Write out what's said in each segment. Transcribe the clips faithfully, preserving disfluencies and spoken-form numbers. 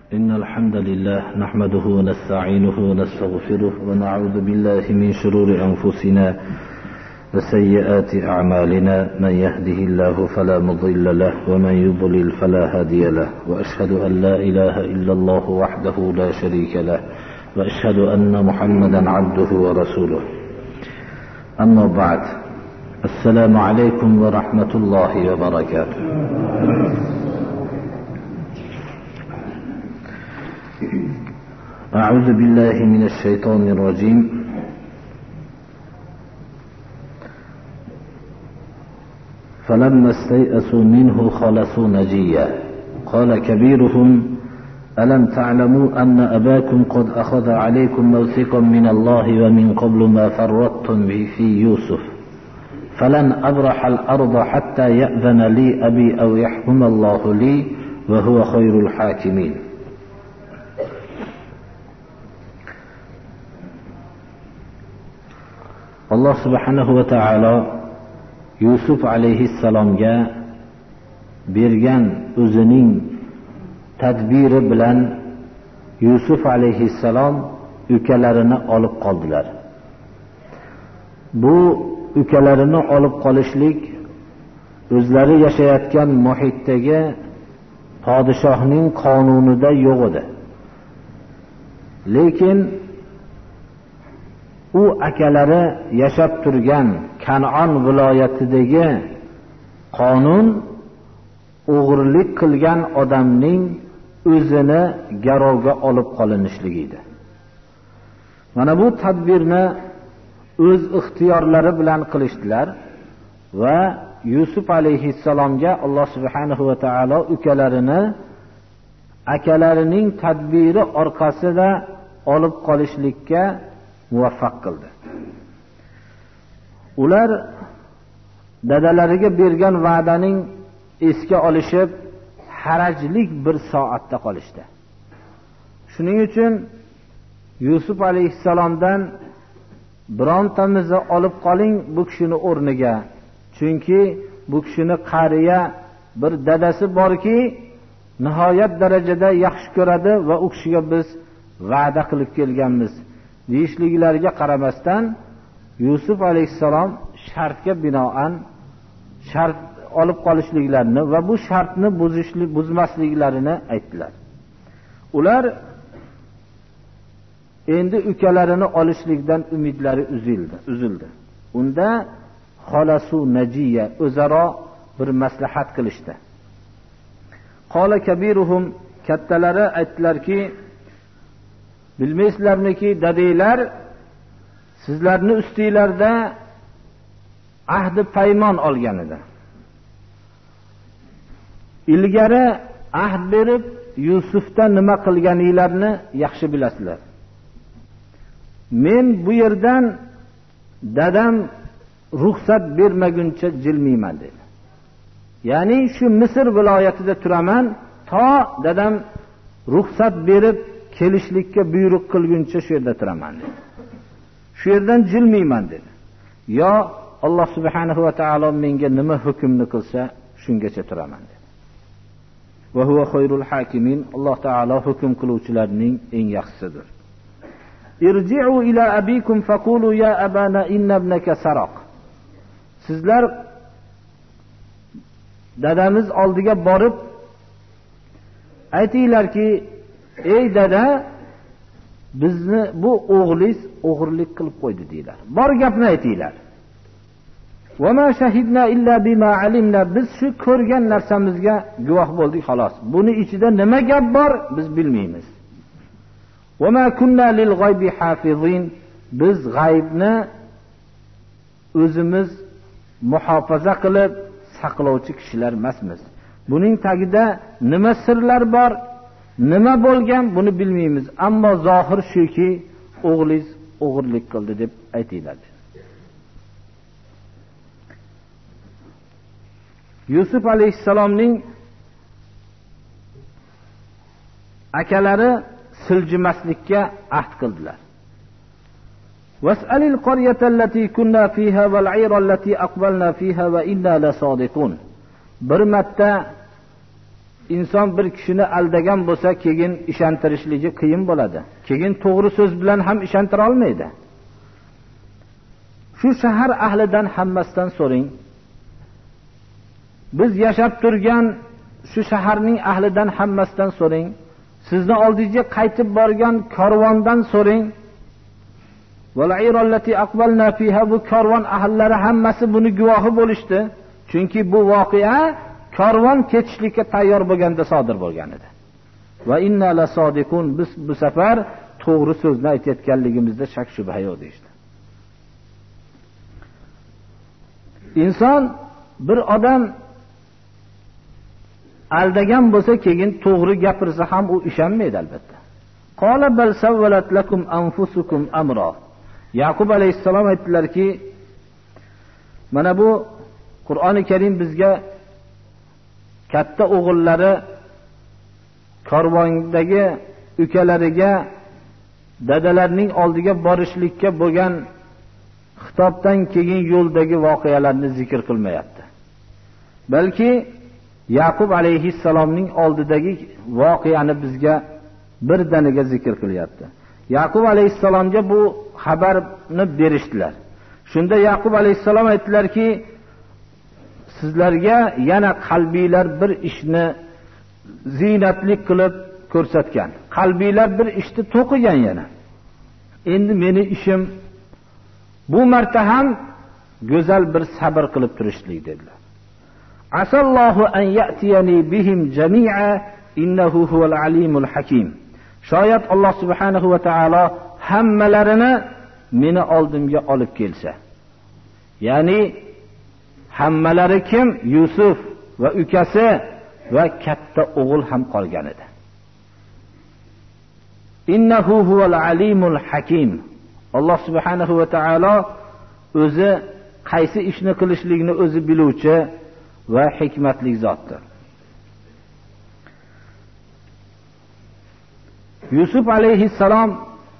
إن الحمد لله نحمده ونستعينه ونستغفره ونعوذ بالله من شرور أنفسنا وسيئات أعمالنا. من يهده الله فلا مضل له ومن يضلل فلا هادي له، وأشهد أن لا إله إلا الله وحده لا شريك له، وأشهد أن محمدا عبده ورسوله. أما بعد، السلام عليكم ورحمة الله وبركاته. أعوذ بالله من الشيطان الرجيم. فلما استيئسوا منه خلصوا نجيا قال كبيرهم ألم تعلموا أن أباكم قد أخذ عليكم موثقا من الله ومن قبل ما فرطتم في يوسف فلن أبرح الأرض حتى يأذن لي أبي أو يحكم الله لي وهو خير الحاكمين. alloh subhanahu va taolo Yusuf alayhissalomga bergan o'zining tadbiri bilan Yusuf alayhissalom ukalarini olib qoldilar. Bu ukalarini olib qolishlik o'zlari yashayotgan muhitdagi podshohning qonunida yo'q edi. Lekin u akalari yashab turgan Kanon viloyatidagi qonun o'g'irlik qilgan odamning o'zini garovga olib qolinishligidir edi. Mana bu tadbirni o'z ixtiyorlari bilan qilishdilar va Yusuf alayhissalomga Alloh subhanahu va taolo ukalarini akalarining tadbiri orqasida olib qolishlikka muvaffaq qildi. Ular dadalariga bergan va'daning esga olishib harajlik bir soatda qolishdi. Shuning uchun Yusuf alayhissalomdan birontamizni olib qoling bu kishini o'rniga. Chunki bu kishini qariya bir dadasi borki, nihoyat darajada yaxshi ko'radi va u kishiga biz va'da qilib kelganmiz deyishliklariga qaramasdan Yusuf alayhissalom shartga binoan shart olib qolishliklarini va bu shartni buzishlik buzmasliklarini aytdilar. Ular endi ukalarini olishlikdan umidlari uzildi, uzildi. Unda xolasu najiya o'zaro bir maslahat qilishdi. Qola kabiruhum, kattalari aytdilarki, bilmaysizlarmiki dadanglar sizlarni ustinglarda ahdi paymon olgan edi. Ilgari ahd berib Yusufda nima qilganinglarni yaxshi bilasizlar. Men bu yerdan dadam ruxsat bermaguncha jilmayman dedi. Ya'ni shu Misr viloyatida turaman to dadam ruxsat berib kelishlikka buyruq qilguncha shu yerda turaman dedi. Shu yerdan jilmayman dedi. Yo Alloh subhanahu va taolo menga nima hukmni qilsa shungacha turaman dedi. Va huwa khayrul hakimin. Alloh taolo hukm qiluvchilarning eng yaxshisidir. Irji'u ila abikum faqulu ya abana inna ibnaka saraq. Sizlar dadamiz oldiga borib aytinglarki, ey dada, bizni bu o'g'liz o'g'irlik qilib qo'ydi deylar. Bor gapni aytinglar. Va ma shahidna illa bima alimna. Biz shu ko'rgan narsamizga guvoh bo'ldik xolos. Buni ichida nima gap bor biz bilmaymiz. Va ma kunna lil g'aybi hafizin. Biz g'aybni o'zimiz muhofaza qilib saqlovchi kishilar emasmiz. Buning tagida nima sirlar bor, nima bo'lgan buni bilmaymiz. Ammo zohir shuki o'g'liz o'g'irlik qildi deb aytinglar. Yusuf alayhissalomning akalari siljimaslikka ahd qildilar. Was'alil qaryata allati kunna fiha wal 'ayra allati aqbalna fiha wa inna la sadiqun. Bir marta inson bir kishini aldagan bo'lsa, keyin ishontirishligi qiyin bo'ladi. Keyin to'g'ri so'z bilan ham ishontira olmaydi. Shu shahar ahlidan hammasidan so'ring. Biz yashab turgan shu shaharning ahlidan hammasidan so'ring. Sizni oldingizga qaytib borgan karvondan so'ring. Val'irallati aqbalna fiha, bu karvon ahllari hammasi buni guvohi bo'lishdi. Chunki bu voqea karvon ketishlikka tayyor bo'lganda sodir bo'lgan edi. Va inna la sodiqun, biz bu safar to'g'ri so'zni aytayotganligimizda shak shubha yo'q deydi. Inson bir odam aldagan bo'lsa, keyin to'g'ri gapirsa ham u ishonmaydi albatta. Qala bal sawwalat lakum anfusukum amra. Yaqub alayhissalom aytdilarki, mana bu Qur'oni Karim bizga katta o'g'illari karvondagi ukalariga dadalarining oldiga borishlikka bo'lgan xitobdan keyin yo'ldagi voqealarni zikr qilmayapti. Balki Yaqub alayhissalomning oldidagi voqeani bizga birdaniga zikr qilyapti. Yaqub alayhissalomga bu xabarni berishdilar. Shunda Yaqub alayhissalom aytdilarki, sizlarga yana qalbiylar bir ishni zinatli qilib ko'rsatgan. Qalbiylar bir ishni to'qigan yana. Endi meni ishim bu marta ham go'zal bir sabr qilib turishlik dedilar. Asallohu an ya'tiyani bihim jami'a innahu huval alimul hakim. Shoyat Alloh subhanahu va taolo hammalarini meni oldimga olib kelsa. Ya'ni hammalari kim? Yusuf va ukasi va katta o'g'il ham qolgan edi. Innahu huval alimul hakim. Alloh subhanahu va taolo o'zi qaysi ishni qilishlikni o'zi biluvchi va hikmatli zotdir. Yusuf alayhissalom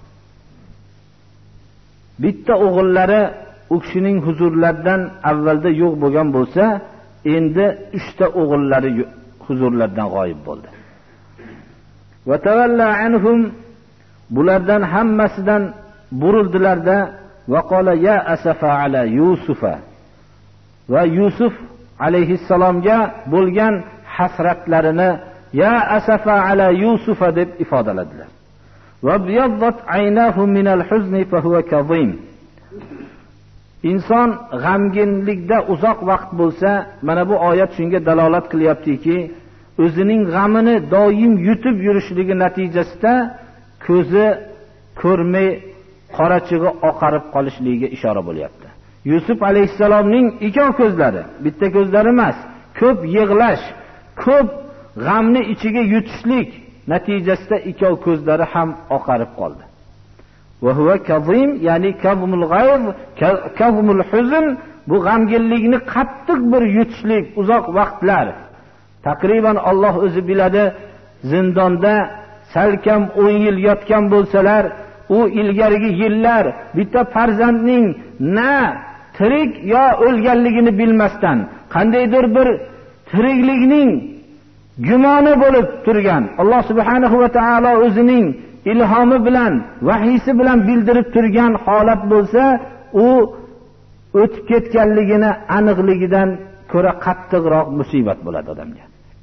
bitta o'g'illari u kishining huzurlaridan avvalda yo'q bo'lgan bo'lsa, endi uchta o'g'illari huzurlardan g'oyib bo'ldi. Va tavalla anhum, bulardan hammasidan burildilarda va qala ya asafa ala yusufa, va Yusuf alayhissalomga bo'lgan hasratlarini ya asafa ala yusufa deb ifodaladilar. Va biyaddat aynahu min al-huzni fa huwa kadhim. Inson g'amginlikda uzoq vaqt bo'lsa, mana bu oyat shunga dalolat qilyaptiki, o'zining g'amini doim yutib yurishligi natijasida ko'zi ko'rmay qorachig'i oqarib qolishligiga ishora bo'lyapti. Yusuf alayhissalomning ikkov ko'zlari, bitta ko'zlari emas, ko'p yig'lash, ko'p g'amni ichiga yutishlik natijasida ikkov ko'zlari ham oqarib qoldi. Va huwa kazim, ya'ni kazmul g'ayz, kazmul huzn, bu g'amginlikni qattiq bir yutishlik uzoq vaqtlar. Taqriban Alloh o'zi biladi, zindonda salkam o'n yil yotgan bo'lsalar, u ilgarigi yillar bitta farzandning na tirik yo o'lganligini bilmasdan qandaydir bir tiriklikning gumoni bo'lib turgan. Alloh subhanahu va taolo o'zining ilhomi bilan, vahiysi bilan bildirib turgan holat bo'lsa, u o'tib ketganligini aniqligidan ko'ra qattiqroq musibat bo'ladi odamga.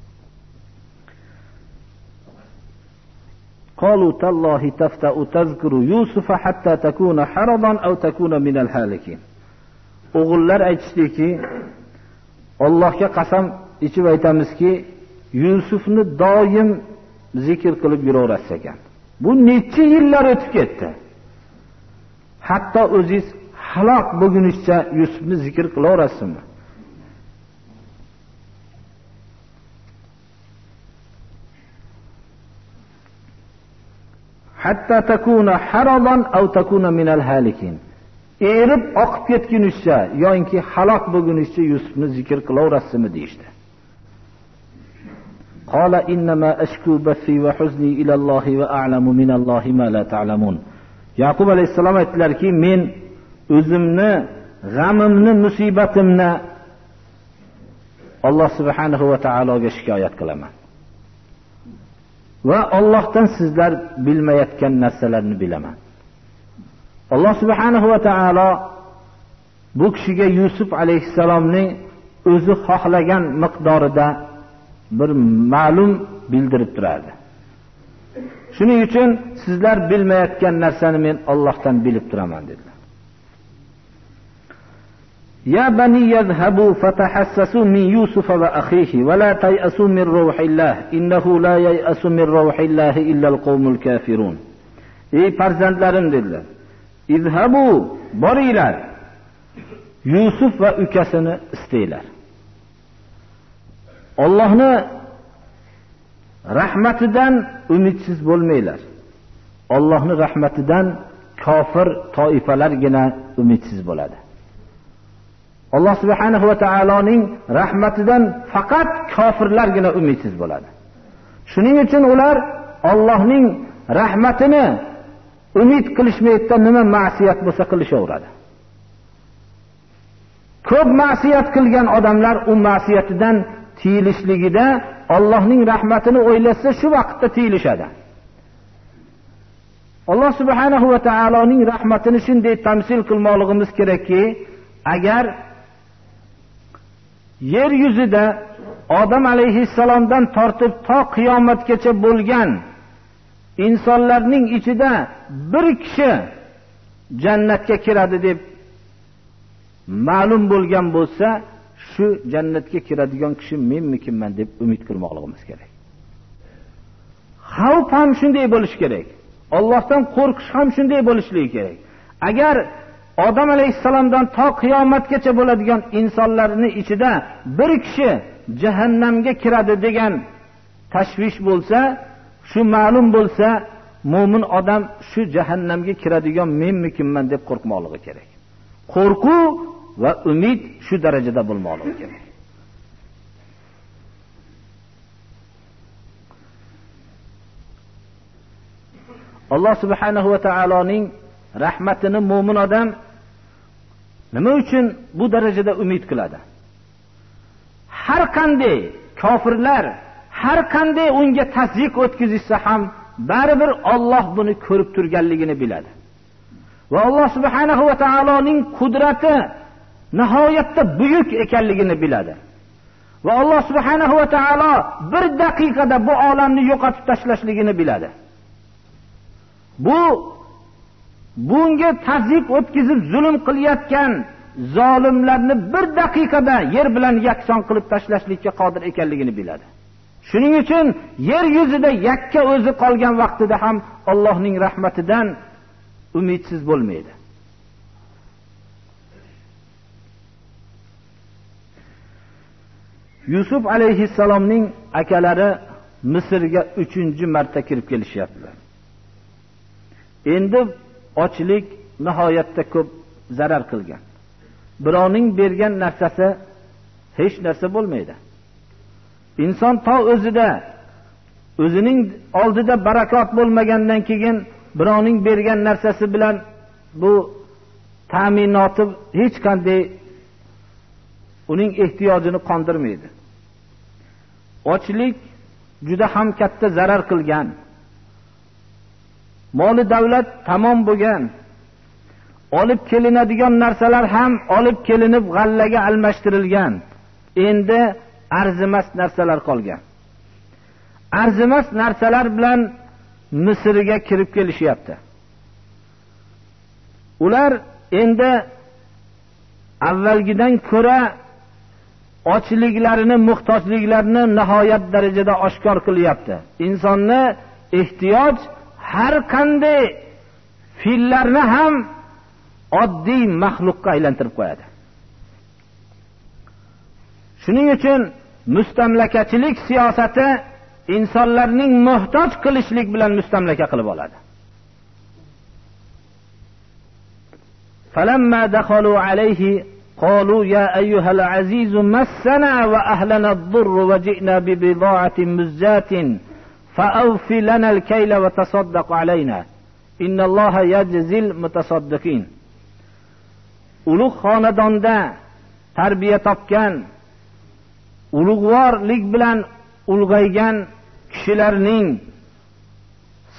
قالوا تالله تفتأ تذكر يوسف حتى تكون حرضا أو تكون من الهالكين. O'g'illar aytishdiki, Allohga qasam ichib aytamizki, Yusufni doim zikr qilib yuraverasiz ekan. Bu necha yillar o'tib ketdi. Hatto o'zingiz halok bo'lgunizcha Yusufni zikr qilaverasizmi? Hatta takuna haradan aw takuna min al-halikin. Erib oqib ketgunizcha yoki halok bo'lgunizcha Yusufni zikr qilaverasizmi deydi. Qala innama ashku bathi va huzni ila Allohi va a'lamu min Allohi ma la ta'lamun. Yaqub alayhissalom aytdilarki, men o'zimni g'amimni, musibatimni Alloh subhanahu va taologa shikoyat qilaman. va Allohdan sizlar bilmayotgan narsalarni bilaman. Alloh subhanahu va taolo bu kishiga Yusuf alayhissalomning o'zi xohlagan miqdorida bir ma'lum bildirib turadi. Shuning uchun sizlar bilmayotgan narsani men Allohdan bilib turaman dedilar. Ya bani yadhhabu fatahassasu min Yusuf va akhihi va la tayasu min ruhillah innahu la yayasu min ruhillah illa al-qawmul kafirun. Ey farzandlarim dedilar. İzhabu boringlar. Yusuf va ukasini istaylar. Allohni rahmatidan umidsiz bo'lmanglar. Allohning rahmatidan kofir toifalargina umidsiz bo'ladi. Alloh subhanahu va taoloning rahmatidan faqat kofirlargina umidsiz bo'ladi. Shuning uchun ular Allohning rahmatini umid qilishmayotgan nima ma'siyat bo'lsa qilishaveradi. Ko'p ma'siyat qilgan odamlar u ma'siyatidan tiyilishligida Allohning rahmatini o'ylasa shu vaqtda tiyilishadi. Alloh subhanahu va taoloning rahmatini shunday tamsil qilmoqligimiz kerakki, agar yer yuzida Odam alayhissalomdan tortib to qiyomatgacha bo'lgan insonlarning ichida bir kishi jannatga kiradi deb ma'lum bo'lgan bo'lsa, shu jannatga kiradigan kishi menmikinman deb umid qilmoqligimiz kerak. Xavf ham shunday bo'lishi kerak. Allohdan qo'rqish ham shunday bo'lishligi kerak. Agar Odam alayhissalomdan to qiyomatgacha bo'ladigan insonlarning ichida bir kishi jahannamga kiradi degan tashvish bo'lsa, shu ma'lum bo'lsa, mo'min odam shu jahannamga kiradigan menmikinman deb qo'rqmoqligi kerak. Qo'rquv va umid shu darajada bo'lmoqligi kerak. Alloh subhanahu va taoloning rahmatini mo'min odam nima uchun bu darajada umid qiladi? Har qanday kofirlar har qanday unga tazyiq o'tkazishsa ham baribir Alloh buni ko'rib turganligini biladi. Va Alloh subhanahu va taoloning qudrati nihoyatda buyuk ekanligini biladi. Va Alloh subhanahu va taolo bir daqiqada bu olamni yo'qotib tashlashligini biladi. Bu bunga tazyiq o'tkazib zulm qilayotgan zolimlarni bir daqiqada yer bilan yakson qilib tashlashlikka qodir ekanligini biladi. Shuning uchun yer yuzida yakka o'zi qolgan vaqtida ham Allohning rahmatidan umidsiz bo'lmaydi. Yusuf alayhissalomning akalari Misrga uchinchi marta kirib kelishyaptilar. Endi ochlik nihoyatda ko'p zarar qilgan. Birovning bergan narsasi hech narsa bo'lmaydi. Inson to o'zida o'zining oldida barakot bo'lmagandan keyin birovning bergan narsasi bilan bu ta'minoti hech qanday uning ehtiyojini qondirmaydi. Ochlik juda ham katta zarar qilgan. Moli davlat tamom bo'lgan. Olib kelinadigan narsalar ham olib kelinib g'allaga almashtirilgan. Endi arzimas narsalar qolgan. Arzimas narsalar bilan Misrga kirib kelishyapti. Ular endi avvalgidan ko'ra ochliklarini, muhtojliklarini nihoyat darajada oshkor qilyapti. Insonni ehtiyoj har qanday fillarni ham oddiy maxluqqa aylantirib qo'yadi. Shuning uchun mustamlakachilik siyosati insonlarning muhtoj qilishlik bilan mustamlaka qilib oladi. Falamma dakhalu alayhi qalu ya ayyuhal aziz massana wa ahlana ad-durr wa ji'na bi bida'atin muzjatin fa'awfi lana al-kayla wa tasaddaq alayna inna Alloha yajzil mutasaddiqin. Ulug' xonadonda tarbiya topgan, ulug'vorlik bilan ulg'aygan kishilarning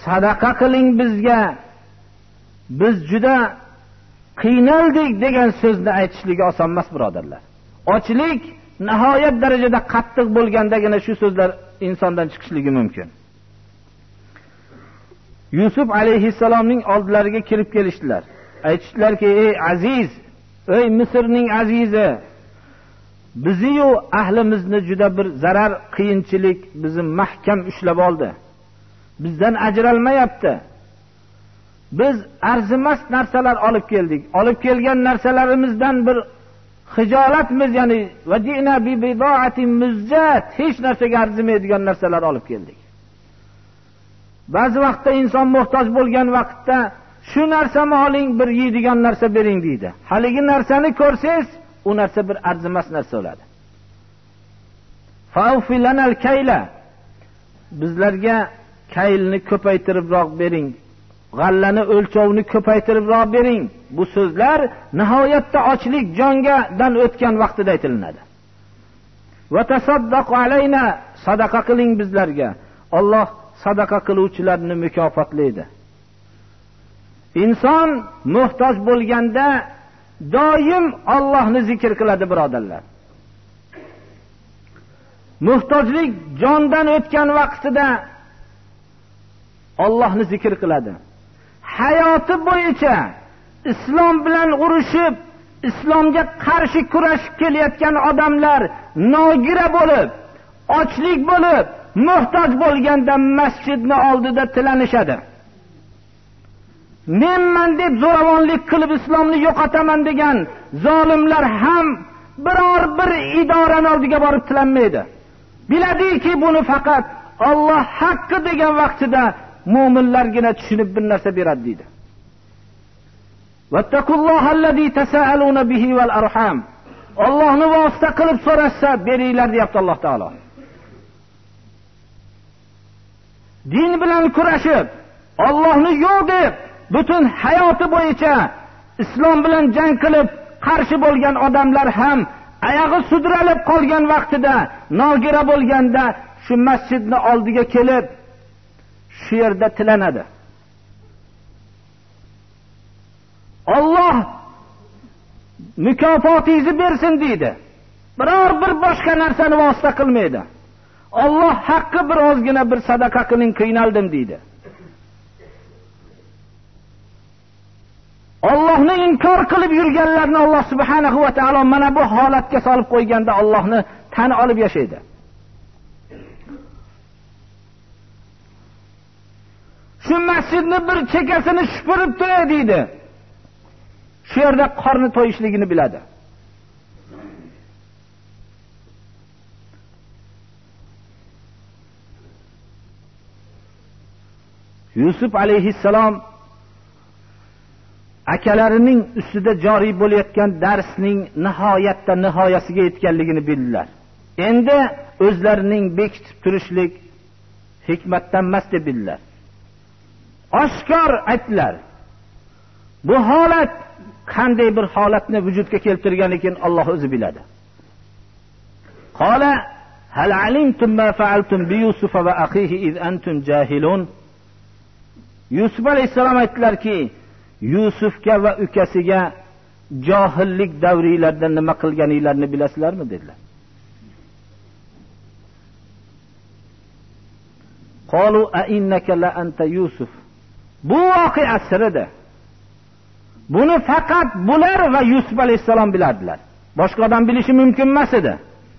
sadaqa qiling bizga, biz juda qiynaldik degan so'zni aytishligi oson emas, birodarlar. Ochlik nihoyat darajada qattiq bo'lgandagina shu so'zlar insondan chiqishligi mumkin. Yusuf alayhissalomning oldilariga kirib kelishdilar. Aytishdilarki, ey aziz, ey Misrning azizi, bizni-yu ahlimizni juda bir zarar, qiyinchilik bizni mahkam ushlab oldi. Bizdan ajralmayapti. Biz arzimas narsalar olib keldik. Olib kelgan narsalarimizdan bir hijolatmiz, ya'ni vadina bi bidaatin muzjat, hech narsaga arzimaydigan narsalar olib keldik. Ba'zi vaqtda inson muhtoj bo'lgan vaqtda shu narsani oling, bir yeydigan narsa bering deydi. Haligi narsani ko'rsangiz, u narsa bir arzimas narsa bo'ladi. Fa'filanal kayla, bizlarga kaylni ko'paytiribroq bering, g'allani o'lchovni ko'paytiribroq bering. Bu so'zlar nihoyatda ochlik jongadan o'tgan vaqtida aytilinadi. Va tasaddaqu alayna, sadaqa qiling bizlarga. Alloh sadaqa qiluvchilarni mukofotlaydi. Inson muhtoj bo'lganda doim Allohni zikr qiladi, birodarlar. Muhtojlik jondan o'tgan vaqtida Allohni zikr qiladi. Hayoti bo'yicha islom bilan urushib, islomga qarshi kurashib kelayotgan odamlar nogira bo'lib, ochlik bo'lib, muhtoj bo'lganda masjidni oldida tilanishadi. Menman deb zo'ravonlik qilib islomni yo'qotaman degan zolimlar ham biror bir idorani oldiga borib tilanmaydi. Biladiki, buni faqat Alloh haqqi degan vaqtida mu'minlargina tushunib bir narsa beradi deydi. Vattaqullohallazi tasaaluna bihi val arham. Allohni vosita qilib so'rashsa beringlar, deyapti Alloh taolo. Din bilan kurashib, Allohni yo'q deb butun hayoti bo'yicha islom bilan jang qilib qarshi bo'lgan odamlar ham oyog'i sudralib qolgan vaqtida, nogira bo'lganda shu masjidni oldiga kelib shu yerda tilanadi. Alloh mukofotingizni bersin deydi. Biror bir boshqa narsani vosita qilmaydi. Alloh haqqi bir ozgina bir sadaqa qiling, qiynaldim deydi. Allohni inkor qilib yurganlarni Alloh subhanahu va taolo mana bu holatga solib qo'yganda Allohni tan olib yashaydi. Shu masjidni bir chekasini shupurib to'y deydi. Shu yerda qorni to'yishligini biladi. Yusuf alayhissalom akalarining ustida joriy bo'layotgan darsning nihoyatda nihoyasiga yetganligini bildilar. Endi o'zlarining bekitib turishlik hikmatdan emas deb bildilar. Oshkor aytdilar. Bu holat qanday bir holatni vujudga keltirgan ekan Alloh o'zi biladi. Qala hal alimtum ma fa'altum bi Yusuf va akhihi iz antum jahilun. Yusuf alayhisalom aytdilarki, Yusufga va ukasiga johillik davringlarda nima qilganinglarni bilasizlarmi dedilar. Qalu a innaka la anta Yusuf. Bu voqea sirida. Buni faqat bular va Yusuf alayhisalom bilardilar. Boshqa odam bilishi mumkin emas edi.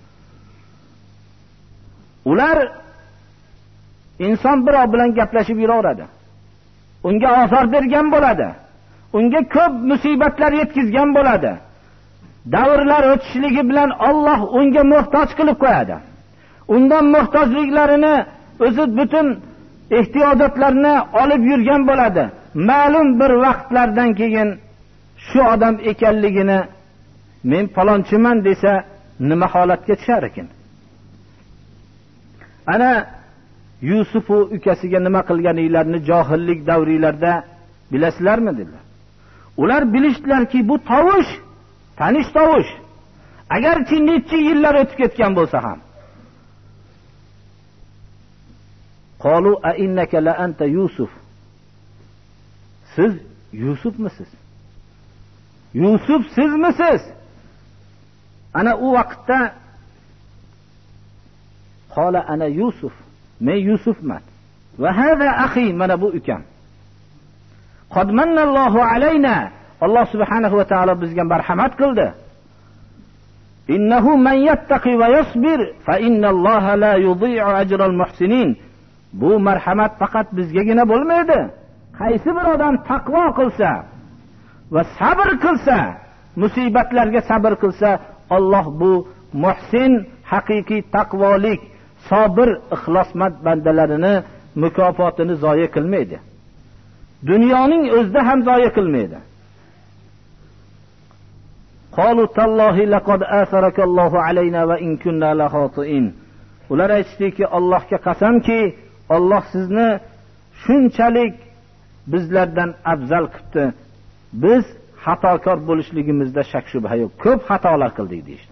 Ular inson birov bilan gaplashib yuraveradi. Unga ozor bergan bo'ladi. Unga ko'p musibatlar yetkazgan bo'ladi. Davrlar o'tishligi bilan Alloh unga muhtoj qilib qo'yadi. Undan muhtojliklarini, o'zi butun ehtiyojotlarini olib yurgan bo'ladi. Ma'lum bir vaqtlardan keyin shu odam ekanligini men falonchiman desa nima holatga tushar ekan? Ana Yusuf u ukasiga nima qilganinglarni johillik davringlarda bilasizlarmi dedilar. Ular bilishdilarki bu tovush, tanish tovush. Agarchi necha yillar o'tib ketgan bo'lsa ham. Qalu a innaka la anta Yusuf. Siz Yusufmisiz? Yusuf sizmisiz? Ana u vaqtda qala ana Yusuf. Men Yusufman. Va hada akhi, mana bu ukam. Qad manna Allohu alayna. Alloh subhanahu va taolo bizga marhamat qildi. Innahu man yattaqi va yasbir fa innalloha la yudhi'u ajral muhsinin. Bu marhamat faqat bizgagina bo'lmaydi. Qaysi bir odam taqvo qilsa va sabr qilsa, musibatlarga sabr qilsa, Alloh bu muhsin, haqiqiy taqvolik, sabr, ixlosmand bandalarini mukofotini zoya qilmaydi. Dunyoning o'zida ham zoya qilmaydi. Qalu tallahi laqad asaraka Allohu alayna va in kunna la khati'in. Ular aytishdiki, Allohga qasamki, Alloh sizni shunchalik bizlardan afzal qildi. Biz xatokor bo'lishligimizda shak shubha yo'q. Ko'p xatolar qildik deydi.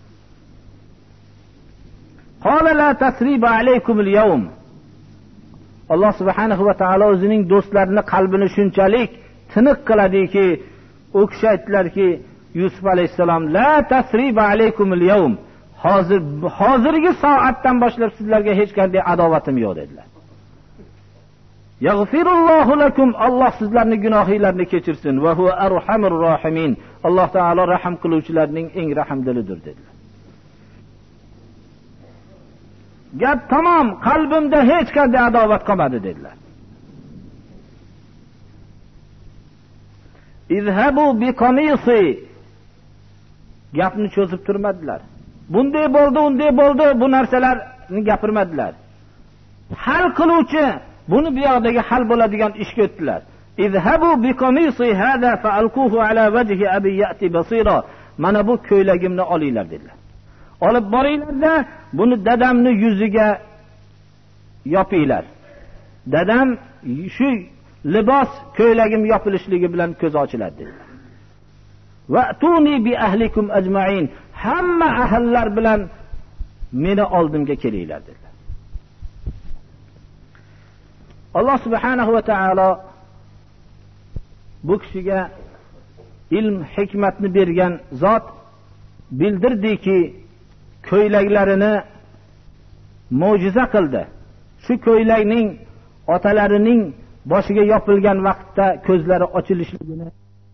Qala la tasriba alaykum al-yawm. Alloh subhanahu va taolo o'zining do'stlarini qalbini shunchalik tiniq qiladiki, u kishi aytdilarki, Yusuf alayhisalom la tasriba alaykum al-yawm. Hozir hozirgi soatdan boshlab sizlarga hech qanday adovatim yo'q dedilar. Yaghfirullohu lakum. Alloh sizlarning gunohlaringizni kechirsin. Va huwa arhamur rohimin. Alloh taolo rahim qiluvchilarning eng rahmdilidir dedilar. Gap tamom, qalbimda hech qanday adovat qolmadi dedilar. Izhabu bi qamisi. Gapni cho'zib turmadilar. Bunday bo'ldi, unday bo'ldi, bu narsalarni gapirmadilar. Hal qiluvchi, buni bu yoqdagi hal bo'ladigan ishga o'tdilar. Izhabu bi qamisi hada fa alquhu ala wajhi abi ya'ti basira. Mana bu ko'ylagimni olinglar dedilar. Olib boringlar-da, buni dadamni yuziga yopinglar. Dadam shu libos ko'ylagim yopilishligi bilan ko'z ochiladi dedilar. Va'tuni bi ahlikum ajma'in. Hamma ahllar bilan meni oldimga kelinglar dedilar. Alloh subhanahu va taolo bu kishiga ilm, hikmatni bergan zot bildirdiki, ko'ylaklarini mo'jiza qildi. Shu ko'ylakning otalarining boshiga yopilgan vaqtda ko'zlari ochilishligini,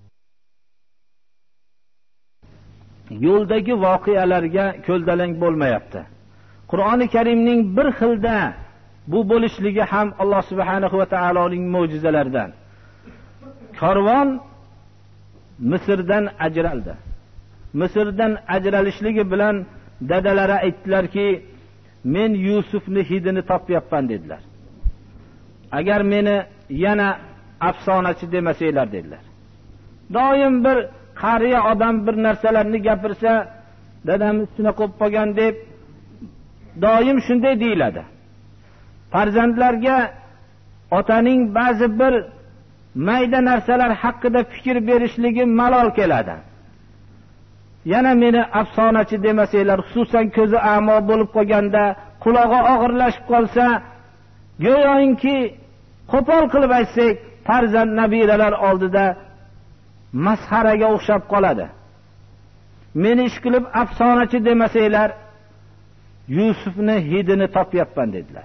yo'ldagi voqealarga ko'ldalang bo'lmayapti. Qur'oni Karimning bir xilda bu bo'lishligi ham Alloh subhanahu va taoloning mo'jizalaridan. Karvon Misrdan ajraldi. Misrdan ajralishligi bilan dadalari aytdilarki, men Yusufni hidini topyapman dedilar. Agar meni yana afsonachi demasanglar dedilar. Doim bir qariya odam bir narsalarni gapirsa, dadamiz shuna qo'yib qolgan deb doim shunday deyiladi. Farzandlarga otaning ba'zi bir mayda narsalar haqida fikr berishligi malol keladi. Yana meni afsonachi demasanglar, xususan ko'zi amo bo'lib qolganda, qulog'i og'irlashib qolsa, go'yoki qo'pol qilib aytsak, farzand nabiralar oldida masxaraga o'xshab qoladi. Meni ish qilib afsonachi demasanglar, Yusufni hidini topyapman dedilar.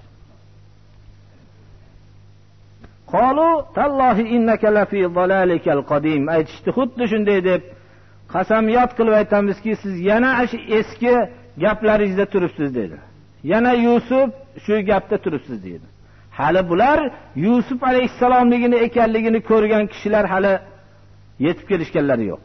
Qalu tallahi innaka lafi dalalikal qadim. Aytishdi xuddi shunday deb, qasamyod qilib aytamizki, siz yana eski gaplaringizda turibsiz dedi. Yana Yusuf shu gapda turibsiz dedi. Hali bular Yusuf alayhissalomligini ekanligini ko'rgan kishilar hali yetib kelishganlari yo'q.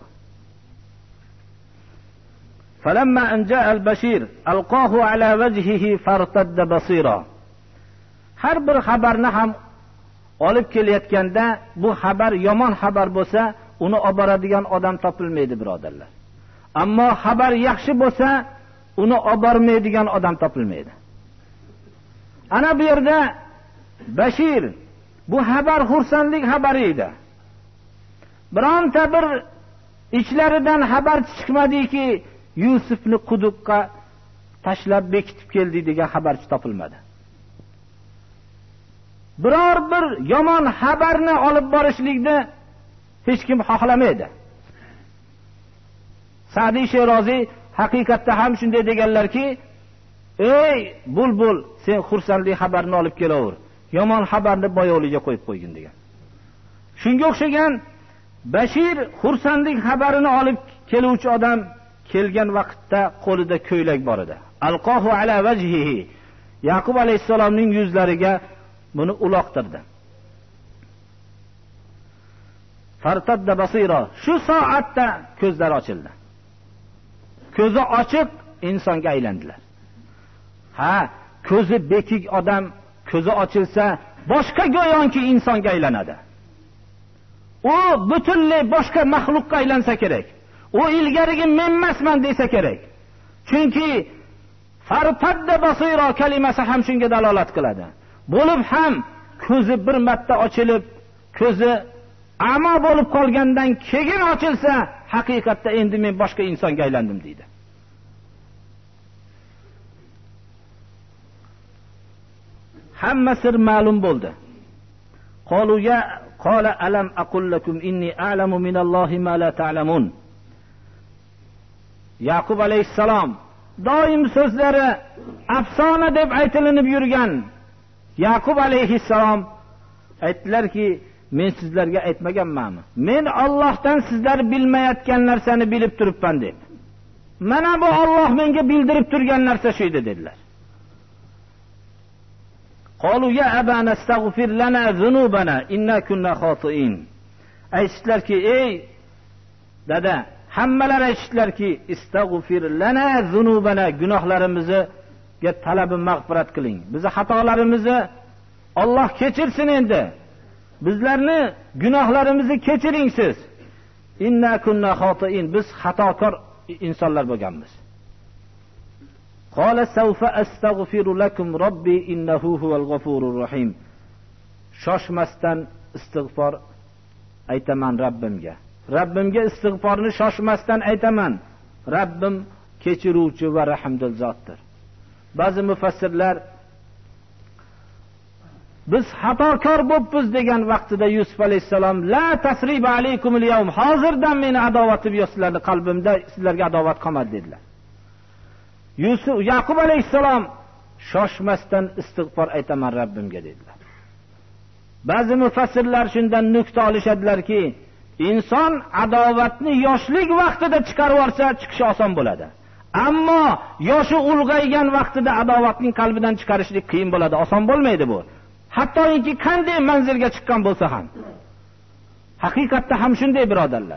Falamma anja al-bashir alqahu ala wajhihi fartadda basira. Har bir xabarni ham olib kelayotganda, bu xabar yomon xabar bo'lsa, uni olib boradigan odam topilmaydi, birodarlar. Ammo xabar yaxshi bo'lsa, uni olib bormaydigan odam topilmaydi. Ana bu yerda Bashir, bu xabar xursandlik xabari edi. Bironta bir ichlaridan xabar chiqmadiki, Yusufni quduqqa tashlab bekitib keldi degan xabarchi topilmadi. biror bir yomon xabarni olib borishlikni hech kim xohlamaydi. Sa'diy Sheroziy haqiqatda ham shunday deganlarki, ey bulbul, sen xursandlik xabarni olib kelaver, yomon xabarni boyovliga qo'yib qo'ygin degan. Shunga o'xshagan Bashir xursandlik xabarini olib keluvchi odam kelgan vaqtda qo'lida ko'ylak bor edi. Alqohu ala vajhihi. Yaqub alayhisalomning yuzlariga buni uloqtirdi. Fartadda basira. Shu soatda ko'zlari ochildi. Ko'zi ochiq insonga aylandilar. Ha, ko'zi bekik odam ko'zi ochilsa, boshqa go'yoki insonga aylanadi. U butunlay boshqa maxluqqa aylansa kerak. U ilgarigi men emasman desa kerak. Chunki fartadda basira kalimasi ham shunga dalolat qiladi. Bo'lib ham ko'zi bir marta ochilib, ko'zi amo bo'lib qolgandan keyin ochilsa, haqiqatda endi men boshqa insonga aylandim deydi. Hamma sir ma'lum bo'ldi. Qalu ya qala alam aqul lakum inni a'lamu minallohi ma la ta'lamun. Yaqub alayhissalom doim so'zlari afsona deb aytilinib yurgan Yaqub alayhissalom aytdilarki, men sizlarga aytmaganmanmi? Men Allohdan sizlar bilmayotgan narsani bilib turibman deb. Mana bu Alloh menga bildirib turgan narsa shu edi dedilar. Qalu ya abana astaghfir lana zunubana inna kunna khati'in. Aytdilarki, ey dada, hammalar aytdilarki, istaghfir lana zunubana, gunohlarimizni talabi mag'firat qiling. Bizi xatolarimizni Alloh kechirsin endi. Bizlarni gunohlarimizni kechiring siz. Inna kunna khati'in. Biz xatokor insonlar bo'lganmiz. Qala sawfa astaghfiru lakum robbi innahu huval g'afurur rahim. Shoshmasdan istig'for aytaman Rabbimga. Rabbimga istig'forni shoshmasdan aytaman. Rabbim kechiruvchi va rahmdil zotdir. Ba'zi mufassirlar biz xatokor bo'libmiz degan vaqtida Yusuf alayhisalom la tasriba alaykum al-yawm, hozirdan meni adovatim yo'q, sizlarning qalbimda sizlarga adovat qolmadi dedilar. Yusuf Yaqub alayhisalom shoshmasdan istig'for aytaman Rabbimga dedilar. Ba'zi mufassirlar shundan nuqta olishadilarki, inson adovatni yoshlik vaqtida chiqarib olsa, chiqishi oson bo'ladi. Ammo yoshi ulg'aygan vaqtida adovatning qalbidan chiqarishlik qiyin bo'ladi, oson bo'lmaydi bu. Hattoki qanday manzilga chiqqan bo'lsa ham. Haqiqatda ham shunday birodarlar.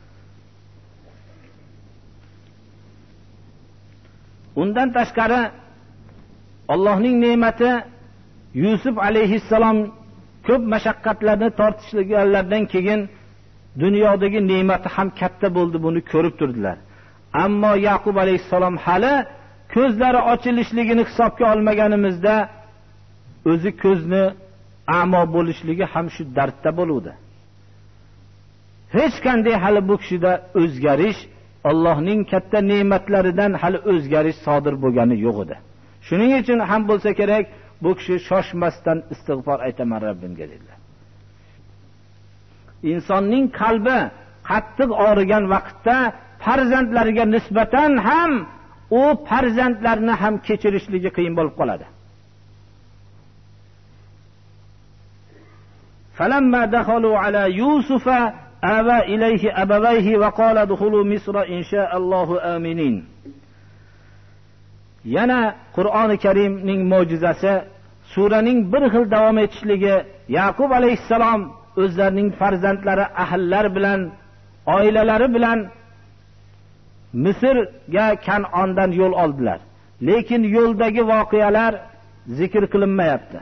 Undan tashqari Allohning ne'mati Yusuf alayhissalom ko'p mashaqqatlarni tortishganlardan keyin dunyodagi ne'mati ham katta bo'ldi, buni ko'rib turdilar. Ammo Yaqub alayhissalom hali ko'zlari ochilishligini hisobga olmaganimizda o'zi ko'zni amo bo'lishligi ham shu dardda bo'ludi. Hech qanday hali bu kishida o'zgarish, Allohning katta ne'matlaridan hali o'zgarish sodir bo'lgani yo'q edi. Shuning uchun ham bo'lsa kerak, bu kishi shoshmasdan istig'for aytaman Rabbimga dedilar. Insonning qalbi qattiq og'rigan vaqtda farzandlariga nisbatan ham u farzandlarni ham kechirishligi qiyin bo'lib qoladi. فلما دخلوا على يوسف آوى إليه أبويه وقال ادخلوا مصر إن شاء الله آمنين. Yana Qur'oni Karimning mo'jizasi, suraning bir xil davom etishligi, Yaqub alayhissalom o'zlarining farzandlari, ahillar bilan, oilalari bilan Misrga, Kan'ondan yo'l oldilar. Lekin yo'ldagi voqealar zikr qilinmayapti.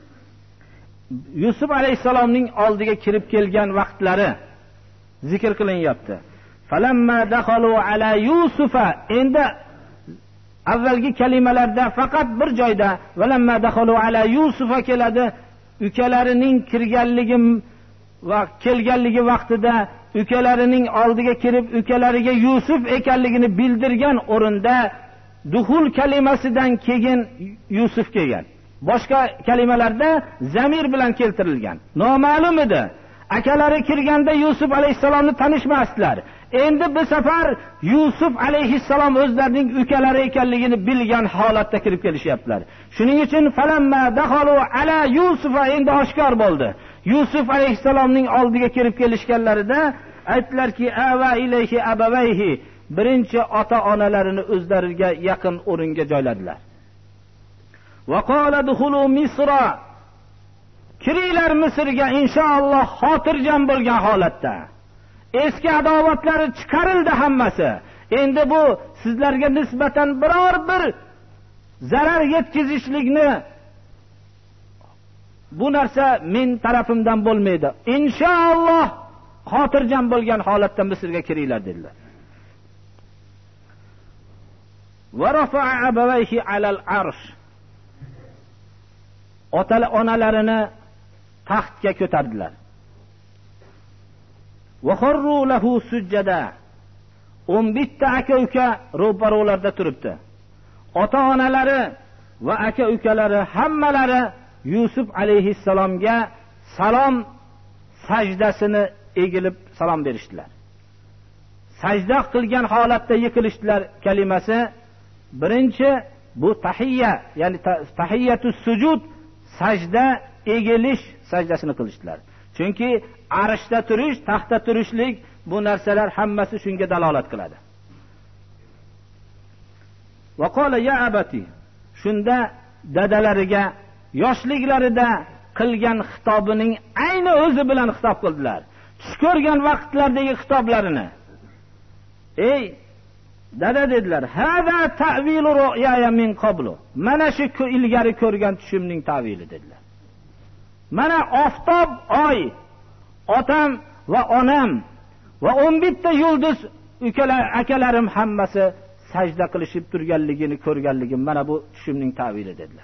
Yusuf alayhissalomning oldiga kirib kelgan vaqtlari zikr qilinyapti. Falamma dakhalu ala Yusufa, endi avvalgi kalimalarda faqat bir joyda valamma dakhalu ala Yusufa keladi. Ukalarining kirganligi va kelganligi vaqtida ukalarining oldiga kirib ukalariga Yusuf ekanligini bildirgan o'rinda duxul kalimasidan keyin Yusuf kelgan. boshqa kalimalarda zamir bilan keltirilgan. Noma'lum edi. Akalari kirganda Yusuf alayhisalomni tanishmasdilar. Endi bu safar Yusuf alayhissalom o'zlarining ukalari ekanligini bilgan holatda kirib kelishyaptilar. Shuning uchun falamma dakhalu ala Yusuf endi oshkor bo'ldi. Yusuf alayhissalomning oldiga kirib kelishganlarida aytdilarki, ava ilayhi abawayhi, birinchi ota-onalarini o'zlariga yaqin o'ringa joyladilar. Va qala dukhulu Misra, kiringlar Misrga inshaalloh xotirjam bo'lgan holatda. Eski adovatlari chiqarildi hammasi. Endi bu sizlarga nisbatan biror bir zarar yetkazishlikni bu narsa men tarafimdan bo'lmaydi. Inshaalloh xotirjam bo'lgan holatda Misrga kiringlar dedilar. Va rafa'a abawayhi alal arsh, ota onalarini taxtga ko'tardilar. Va kharru lahu sujjada, o'n bitta aka-uka ro'parolarda turibdi. Ota-onalari va aka-ukalari hammalari Yusuf alayhissalomga salom sajdasini egilib salom berishdilar. Sajda qilgan holatda yiqilishdilar kalimasi. Birinchi bu tahiyya, ya'ni tahiyatus sujud, sajda egilish sajdasini qilishdilar. Chunki arshda turish, taxtda turishlik, bu narsalar hammasi shunga dalolat qiladi. Va qala ya abati, shunda dadalariga yoshliklarida qilgan xitobining ayni o'zi bilan xitob qildilar. Tush ko'rgan vaqtlardagi xitoblarini. Ey dada dedilar, hada ta'vilu ru'yaya min qablu, mana shu ilgari ko'rgan tushimning ta'vili dedilar. Mana oftob, oy, otam va onam va o'n bitta yulduz ukalar, akalarim hammasi sajda qilishib turganligini ko'rganligim, mana bu tushimning ta'vili dedilar.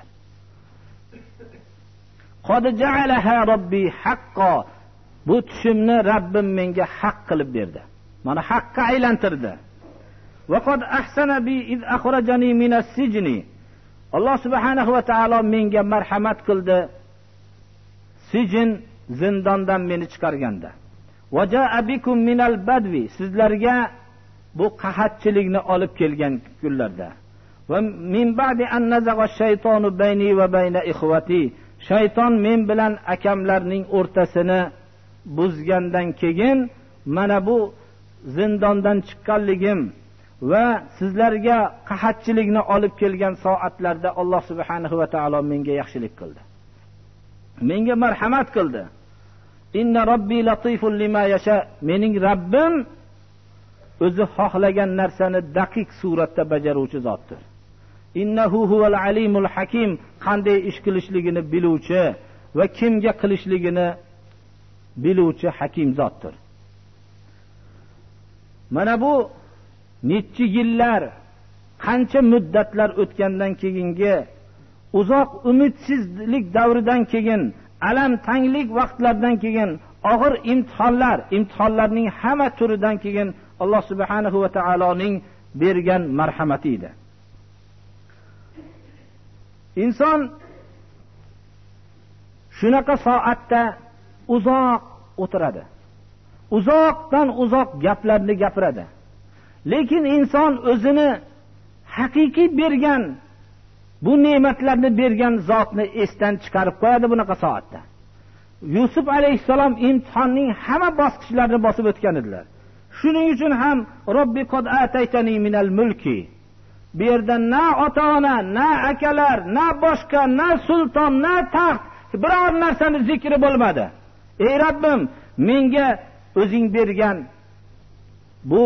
Qad ja'alaha robbi haqqo, bu tushimni Rabbim menga haq qilib berdi. Mana haqqa aylantirdi. Va qad ahsana bi iz akhrajani min as-sijni, Alloh subhanahu va taolo menga marhamat qildi sijin, zindondan meni chiqarganda. Va ja'a bikum min al-badwi, sizlarga bu qahatchilikni olib kelgan kunlarda. Va min ba'di an nazaga ash-shaytonu bayni va bayna ikhwati, shayton men bilan akamlarning o'rtasini buzgandan keyin mana bu zindondan chiqqanligim va sizlarga qahatchilikni olib kelgan soatlarda Alloh subhanahu va taolo menga yaxshilik qildi. Menga marhamat qildi. Inna robbi latiful lima yasha, mening Rabbim o'zi xohlagan narsani daqiq suratda bajaruvchi zotdir. Innahu huval alimul hakim, qanday ish qilishligini biluvchi va kimga qilishligini biluvchi hakim zotdir. Mana bu necha yillar, qancha muddatlar o'tgandan keyingi uzoq umidsizlik davridan keyin, alam tanglik vaqtlardan keyin, og'ir imtihonlar, imtihonlarning hamma turidan keyin Alloh subhanahu va taoloning bergan marhamati edi. Inson shunaqa soatda uzoq o'tiradi. Uzoqdan uzoq gaplarni gapiradi. Lekin inson o'zini haqiqiy bergan, bu ne'matlarni bergan zotni esdan chiqarib qo'yadi bunaqa soatda. Yusuf alayhissalom imtihonning hamma bosqichlarini bosib o'tgan edilar. Shuning uchun ham Robbi qad ataytani minal mulki, bu yerda na ota-ona, na akalar, na boshqa, na sulton, na taxt, biror narsani zikri bo'lmadi. Ey Rabbim, menga o'zing bergan bu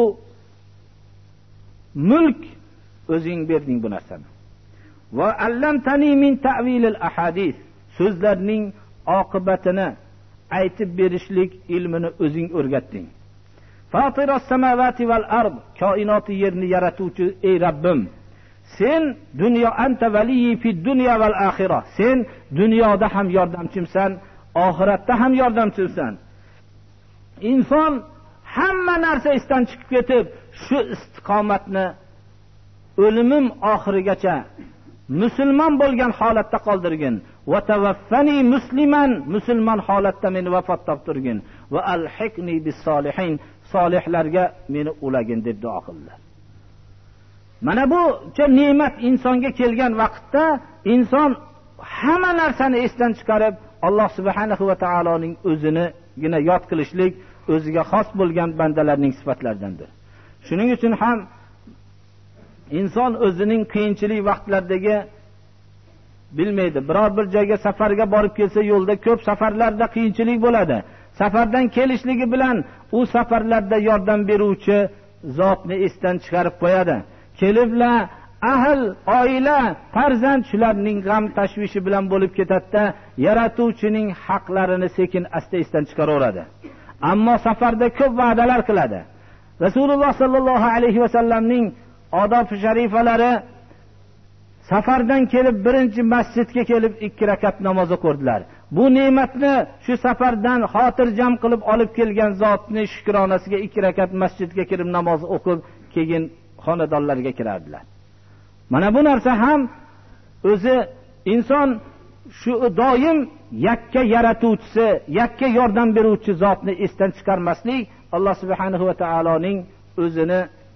mulk, o'zing berding bu narsani. Va allamtani min ta'vilil ahadith, so'zlarning oqibatini aytib berishlik ilmini o'zing o'rgatding. Fatiras samawati val ard, koinoti yerni yaratuvchi ey Rabbim, sen dunyo anta valiyi fi dunya val axirah, sen dunyoda ham yordamchimsan, oxiratda ham yordamchimsan. Inson hamma narsa isdan chiqib ketib, shu istiqomatni o'limim oxirigacha musulmon bo'lgan holatda qoldirgin. Va tawaffani musliman, musulmon holatda meni vafot toptirgin. Va alhiqni bis solihin, solihlarga meni ulagin deb duo qildilar. Mana bu ne'mat insonga kelgan vaqtda inson hamma narsani esdan chiqarib Alloh subhanahu va taoloning o'zinigina yod qilishlik o'ziga xos bo'lgan bandalarning sifatlaridandir. Shuning uchun ham inson o'zining qiyinchilik vaqtlaridagi bilmaydi, biror bir joyga safarga borib kelsa, yo'lda ko'p safarlarda qiyinchilik bo'ladi. Safardan kelishligi bilan u safarlarda yordam beruvchi zotni esdan chiqarib qo'yadi. Keliblar ahl, oila, farzand shularning g'am tashvishi bilan bo'lib ketadi-da, yaratuvchining haqlarini sekin asta esdan chiqaraveradi. Ammo safarda ko'p va'dalar qiladi. Rasululloh sallallohu alayhi va sallamning odob sharifalari safardan kelib birinchi masjidga kelib ikki rakat namoz o'qirdilar. Bu ne'matni shu safardan xotirjam qilib olib kelgan zotning shukronasiga ikki rakat masjidga kirib namoz o'qib, keyin xonadonlarga kirardilar. Mana bu narsa ham o'zi inson shu doim yakka yaratuvchisi, yakka yordam beruvchi zotni esdan chiqarmaslik Alloh subhanahu va taoloning o'zini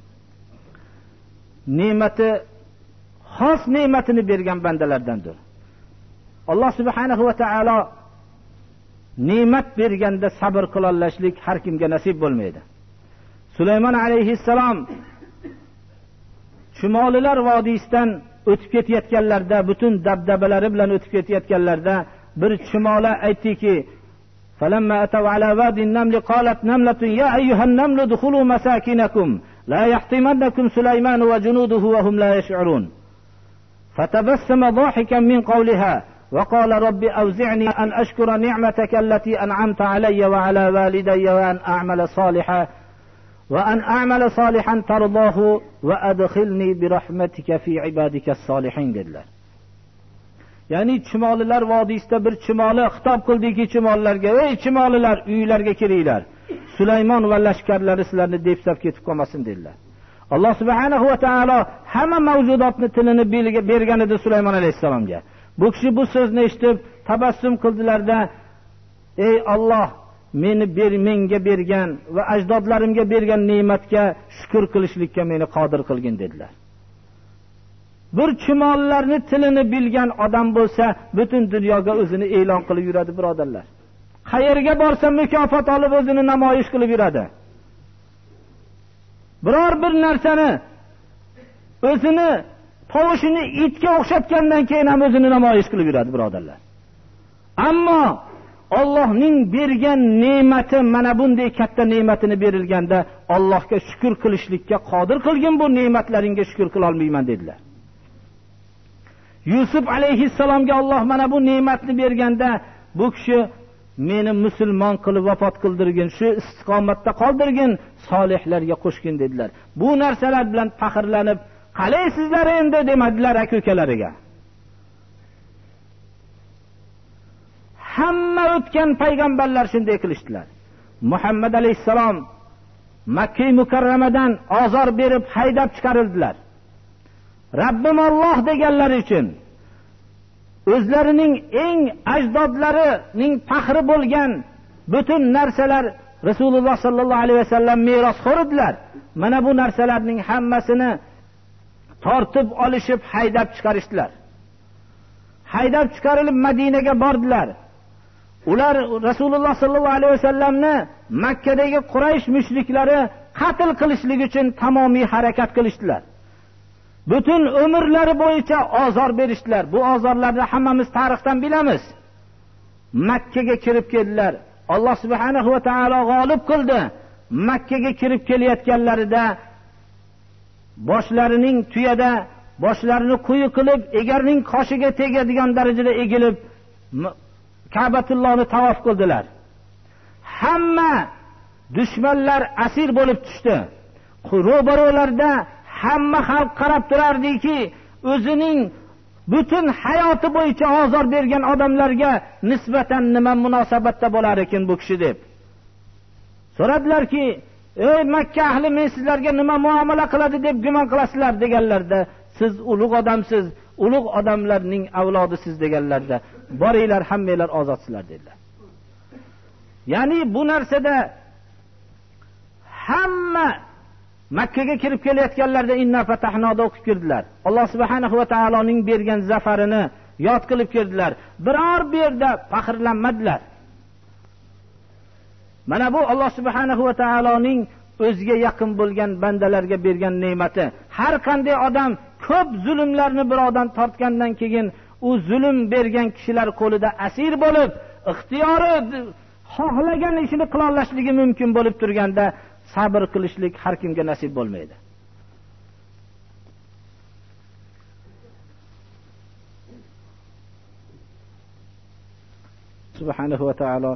ne'mati, xos ne'matini bergan bandalardandir. Alloh subhanahu va taolo ne'mat berganda sabr qilolishlik har kimga nasib bo'lmaydi. Sulaymon alayhissalom Chumolilar vodiysidan o'tib ketayotganlarda, butun dabdabalari bilan o'tib ketayotganlarda bir chumola aytdiki: "Falamma ataw ala wadin namli qalat namlatun ya ayyuhan namlu dukhulu masakinakum la yahtimannakum Sulayman wa junuduhu wa hum la yash'urun." Fatabassama dhahikan min qawliha wa qala rabbi awzi'ni an ashkura ni'mataka allati an'amta alayya wa ala walidayya wa an a'mala salihan وأن أعمل صالحا ترضاه وأدخلني برحمتك في عبادك الصالحين dedilar. Ya'ni chumolilar vodiysida bir chumoli xitob qildiki chumollarga: "Ey chumolilar, uylarga kiringlar. Sulaymon va lashkarlari sizlarni depsab ketib qolmasin" dedilar. Alloh subhanahu va taolo hamma mavjudotni tilini bergan edi Sulaymon alayhisalomga. Bu kishi bu so'zni eshitib tabassum qildilarda: "Ey Alloh, meni ber menga bergan va ajdodlarimga bergan ne'matga shukr qilishlikka meni qodir qilgin" dedilar. Bir chumollarni tilini bilgan odam bo'lsa, butun dunyoga o'zini e'lon qilib yuradi, birodarlar. Qayerga borsa mukofot olib o'zini namoyish qilib yuradi. Biror bir narsani o'zini tovushini itga o'xshatgandan keyin ham o'zini namoyish qilib yuradi, birodarlar. Ammo Allohning bergan ne'mati, mana bunday katta ne'matini berilganda Allohga shukr qilishlikka qodir qilgin, bu ne'matlaringga shukr qila olmayman dedilar. Yusuf alayhissalomga Alloh mana bu ne'matni berganda bu kishi: "Meni musulmon qilib vafot qildirgin, shu istiqomatda qoldirgin, solihlarga qo'shgin" dedilar. Bu narsalar bilan faxrlanib, "Qalaysizlar endi" demadilar aka-ukalariga. Hamma o'tgan payg'ambarlar shunday qilishdilar. Muhammad alayhisalom Makka mukarramadan ozor berib haydab chiqarildilar. Rabbim Alloh deganlari uchun o'zlarining eng ajdodlarining faxri bo'lgan butun narsalar Rasululloh sallallohu alayhi vasallam merosxo'r edilar. Mana bu narsalarning hammasini tortib olishib haydab chiqarishdilar. Haydab chiqarilib Madinaga bordilar. Ular Rasululloh sallallohu alayhi vasallamni Makkadagi Quraysh mushriklari qatl qilishlik uchun tamomiy harakat qilishdilar. Butun umrlari bo'yicha ozor berishdilar. Bu ozorlarni hammamiz tarixdan bilamiz. Makkaga kirib keldilar. Alloh subhanahu va taolo g'olib qildi. Makkaga kirib kelayotganlarida boshlarining tuyada, boshlarini quyi qilib, egarning qoshiga tegadigan darajada egilib Ka'batullohni tavof qildilar. Hamma dushmanlar asir bo'lib tushdi. Ro'baro'larda hamma xalq qarab turardiki, o'zining butun hayoti bo'yicha ozor bergan odamlarga nisbatan nima munosabatda bo'lar ekan bu kishi deb. So'radilarki: "Ey Makka ahli, men sizlarga nima muomala qiladi deb gumon qilasizlar?" deganlarda: "Siz ulug' odamsiz, ulug' odamlarning avlodisiz deganlarda, boringlar hammanglar ozodsizlar dedilar. Ya'ni bu narsada hamma Makka ga kirib kelayotganlarda inna fatahnoda o'qib kirdilar. Alloh subhanahu va taoloning bergan zafarini yod qilib kirdilar. Biror bir yerda faxrlanmadilar. Mana bu Alloh subhanahu va taoloning o'ziga yaqin bo'lgan bandalarga bergan ne'mati. Har qanday odam ko'p zulmlarni birodan tortgandan keyin u zulm bergan kishilar qo'lida asir bo'lib, ixtiyori xohlagan ishini qila olashligi mumkin bo'lib turganda sabr qilishlik har kimga nasib bo'lmaydi. Subhanahu va taolo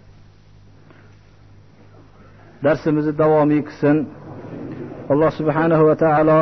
darsimizni davomiy qilsin. Alloh subhanahu va taolo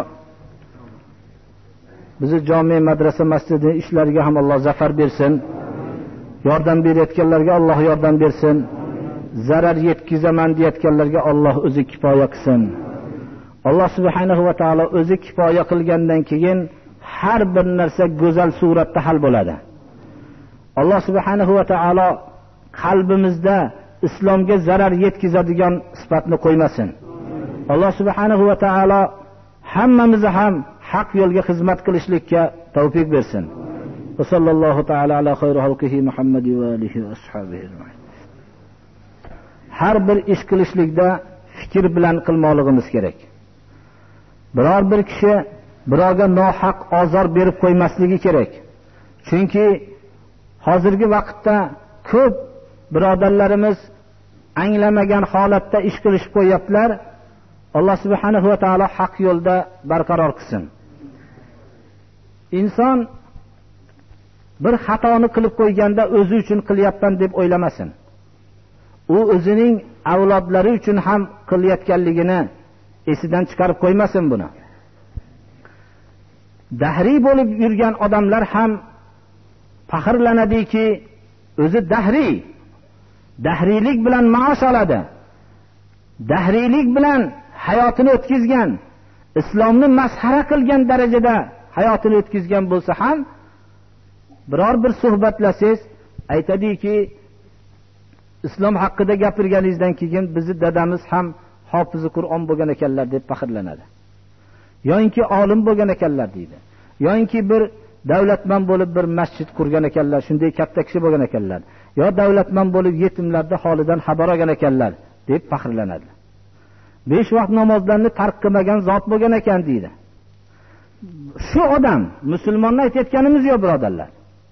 bizni jome madrasa masjidi ishlariga ham Alloh zafar bersin. Yordam berayotganlarga Alloh yordam bersin. Zarar yetkizaman deyotganlarga Alloh o'zi kifoya qilsin. Alloh subhanahu va taolo o'zi kifoya qilgandan keyin har bir narsa go'zal suratda hal bo'ladi. Alloh subhanahu va taolo qalbimizda islomga zarar yetkazadigan sifatni qo'ymasin. Alloh subhanahu va taolo hammamizni ham haq yo'lga xizmat qilishlikka tavfiq bersin. Va sallallohu taala ala xayri xalqihi Muhammad va alihi va ashabihi ajmain. Har bir ish qilishlikda fikr bilan qilmoqligimiz kerak. Biror bir kishi birovga nohaq ozor berib qo'ymasligi kerak. Chunki hozirgi vaqtda ko'p birodarlarimiz anglamagan holatda ish qilishib qo'yaptilar. Alloh subhanahu va taolo haq yo'lda barqaror qilsin. Inson bir xatoni qilib qo'yganda o'zi uchun qilyapman deb o'ylamasin. U o'zining avlodlari uchun ham qilayotganligini esidan chiqarib qo'ymasin buni. Dahriy bo'lib yurgan odamlar ham faxrlanadiki, o'zi dahriy, dahriylik bilan maosh oladi. Dahriylik bilan hayotini o'tkazgan, islomni masxara qilgan darajada hayotini o'tkazgan bo'lsa ham biror bir suhbatlasangiz aytadiki, islom haqida gapirganingizdan keyin bizni dadamiz ham hofizi Qur'on bo'lgan ekanlar deb faxrlanadi. Yo'inki olim bo'lgan ekanlar deydi. Yo'inki bir davlatman bo'lib bir masjid qurgan ekanlar, shunday katta kishi bo'lgan ekanlar. Yo davlatman bo'lib yetimlarning holidan xabar olgan ekanlar deb faxrlanadi. besh vaqt namozlarni tark qilmagan zot bo'lgan ekan deydi. Shu odam musulmonni aytayotganimiz yo'q birodarlar.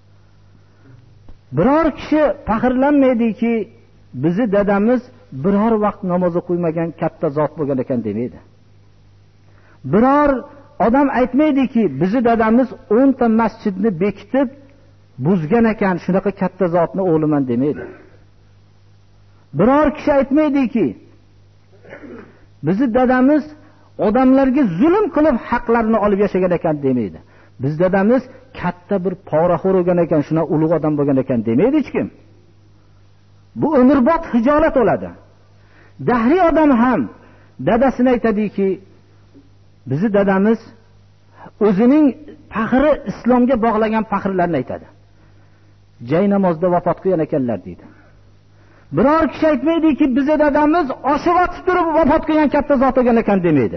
Biror kishi faxrlanmaydiki, bizni dadamiz biror vaqt namoz o'qimagan katta zot bo'lgan ekan demaydi. Biror odam aytmaydiki, bizni dadamiz o'n ta masjidni bekitib buzgan ekan, shunaqa katta zotni o'g'liman demaydi. Biror kishi aytmaydiki, bizni dadamiz odamlarga zulm qilib haqlarini olib yashagan ekan demaydi. Biz dadamiz katta bir poraxo'r bo'lgan ekan, shuna ulug' odam bo'lgan ekan demaydi hech kim. Bu umrbod hijolat bo'ladi. Dahriy odam ham dadasini aytadiki, bizni dadamiz o'zining faxri islomga bog'lagan faxrlarni aytadi. Jay namozda vafot qilgan ekanlar deydi. Biror kishi aytmaydiki, bizni dadamiz oshib otib turib vafot qilgan katta zot bo'lgan ekan demaydi.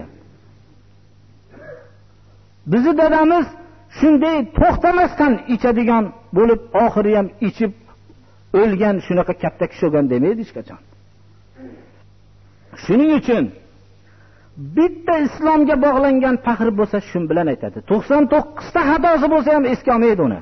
Bizni dadamiz shunday to'xtamasdan ichadigan bo'lib, oxiri ham ichib o'lgan shunaqa katta kishi bo'lgan demaydi hech qachon. Shuning uchun bitta islomga bog'langan faxr bo'lsa shun bilan aytadi. to'qson to'qqiz ta xatosi bo'lsa ham eski olmaydi uni.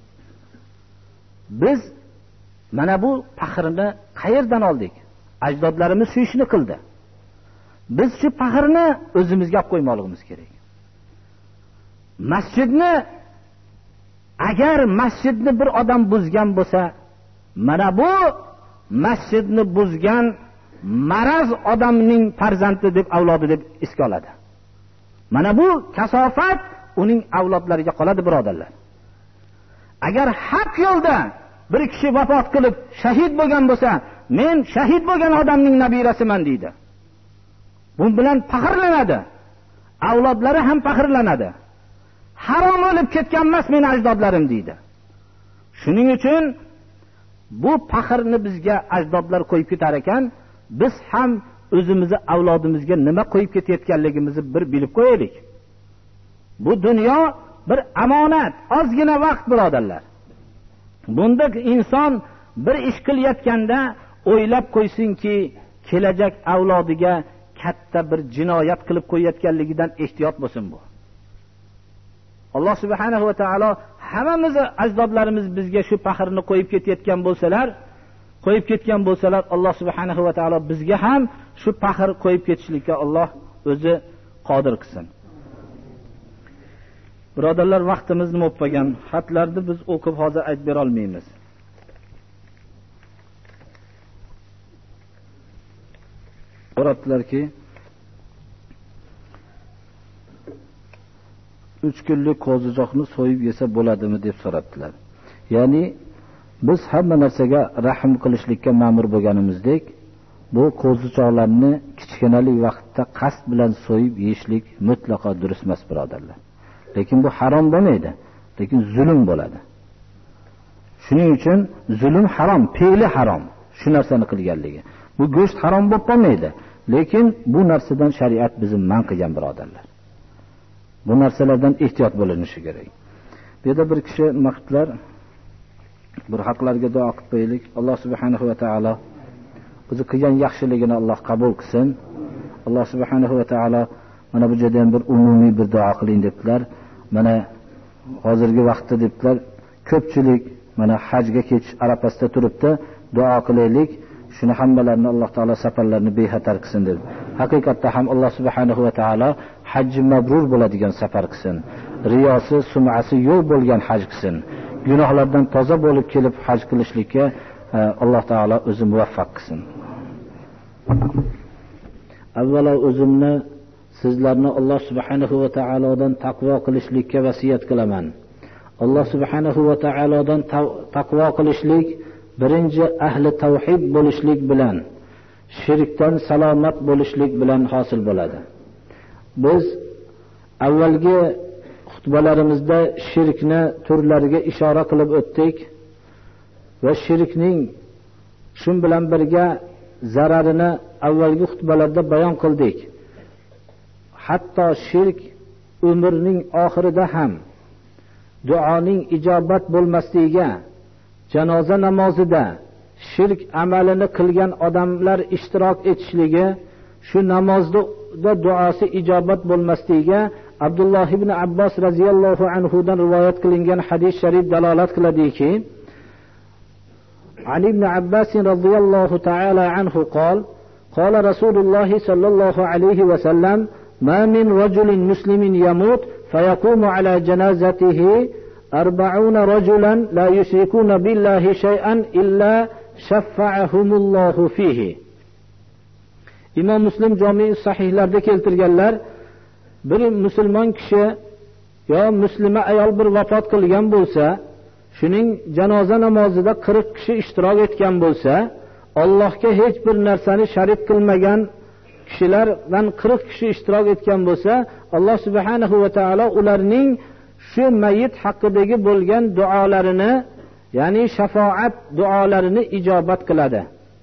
Biz mana bu faxrni qayerdan oldik? Ajdodlarimiz shu ishni qildi. Biz shu faxrni o'zimizga olib qo'ymoqligimiz kerak. Masjidni agar masjidni bir odam buzgan bo'lsa, mana bu masjidni buzgan maraz odamning farzandi deb, avlodi deb esga oladi. Mana bu kasofat uning avlodlariga qoladi birodarlar. Agar haq yo'lda bir kishi vafot qilib shahid bo'lgan bo'lsa, men shahid bo'lgan odamning nabirasiman deydi. Bu bilan faxrlanadi. Avlodlari ham faxrlanadi. harom o'lib ketgan emas meni ajdodlarim deydi. Shuning uchun bu faxrni bizga ajdodlar qo'yib ketar ekan, biz ham o'zimizni avlodimizga nima qo'yib ketayotganligimizni bir bilib qo'yaylik. Bu dunyo bir amonat, ozgina vaqt birodarlar. Bunda inson bir ish qilayotganda o'ylab qo'ysinki, kelajak avlodiga katta bir jinoyat qilib qo'yayotganligidan ehtiyot bo'lsin bu. Alloh subhanahu va taolo hammamiz ajdodlarimiz bizga shu faxrni qo'yib ketayotgan bo'lsalar, qo'yib ketgan bo'lsalar, Alloh subhanahu va taolo bizga ham shu faxr qo'yib ketishlikka Alloh o'zi qodir qilsin. Birodarlar, vaqtimiz nima bo'lib qolgan? Xatlarni biz o'qib hozir aytib bera olmaymiz. So'rabdilarki, uch kunlik qo'zichoqni so'yib yesa bo'ladimi deb so'rabdilar. Ya'ni biz hamma narsaga rahm qilishlikka ma'mur bo'lganimizdek, bu qo'zichoqlarni kichkinalik vaqtda qasd bilan so'yib yeyishlik mutlaqo durust emas birodarlar. Lekin bu harom bo'lmaydi, lekin zulm bo'ladi. Shuning uchun zulm harom, fe'li harom, shu narsani qilganligi. Bu go'sht harom bo'lib qolmaydi, lekin bu narsadan shariat bizni man qilgan birodarlar. Bu narsalardan ehtiyot bo'linishi kerak. Bu yerda bir kishi maqtlar bir haqlarga duo qilib qo'yaylik. Alloh subhanahu va taolo o'zi qilgan yaxshiligini Alloh qabul qilsin. Alloh subhanahu va taolo mana bu yerda ham bir umumiy bir duo qiling debdilar. Mana hozirgi vaqtda debdilar, ko'pchilik mana hajga ketish arafasida turibdi, duo qilaylik. Shuni hammalarini Alloh taolo safarlarini bexatar qilsin deb. Haqiqatda ham Alloh subhanahu va taolo hajji mabrur bo'ladigan safar qilsin. Riyosi, sum'asi yo'q bo'lgan haj qilsin. Gunohlardan toza bo'lib kelib haj qilishlikka Alloh taolo o'zi muvaffaq qilsin. Avvalo o'zimni sizlarni Alloh subhanahu va taolodan taqvo qilishlikka vasiyat qilaman. Alloh subhanahu va taolodan taqvo qilishlik birinchi ahli tavhid bo'lishlik bilan, shirkdan salomat bo'lishlik bilan hosil bo'ladi. Biz avvalgi xutbalarimizda shirkni turlariga ishora qilib o'tdik va shirkning shun bilan birga zararini avvalgi xutbalarda bayon qildik. Hatto shirk umrning oxirida ham duoning ijobat bo'lmasligiga, janoza namozida shirk amalini qilgan odamlar ishtirok etishligi, shu namozda duosi ijobat bo'lmasligiga Abdulloh ibn Abbos radhiyallohu anhu dan rivoyat qilingan hadis sharif dalolat qiladiki, Ali ibn Abbas radhiyallohu ta'ala anhu قال قال رسول الله صلى الله عليه وسلم ما من رجل مسلم يموت فيقوم على جنازته أربعون رجلا لا يشركون بالله شيئا إلا شفعهم الله فيه. İmam Müslim Cami-i Sahihlarda keltirganlar, bir musulmon kishi yo muslima ayol bir vafot qilgan bo'lsa, shuning janoza namozida qirq kishi ishtirok etgan bo'lsa, Allohga hech bir narsani sharik qilmagan kishilardan qirq kishi ishtirok etgan bo'lsa, Alloh subhanahu va taolo ularning shu mayit haqidagi bo'lgan duolarini, ya'ni shafaat duolarini ijobat qiladi.